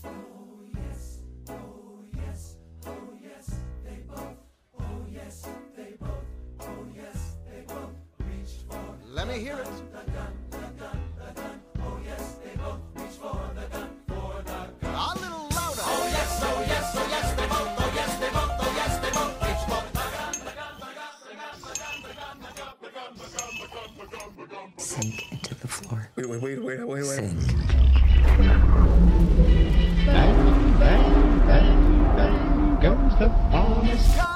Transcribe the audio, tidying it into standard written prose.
Let me hear it. A little louder. Oh yes, oh yes, oh yes, they both, oh yes, they both, oh yes, they both reach for the gun. Sink into the floor. Wait. Sink. Bang, bang, bang, bang goes the bomb.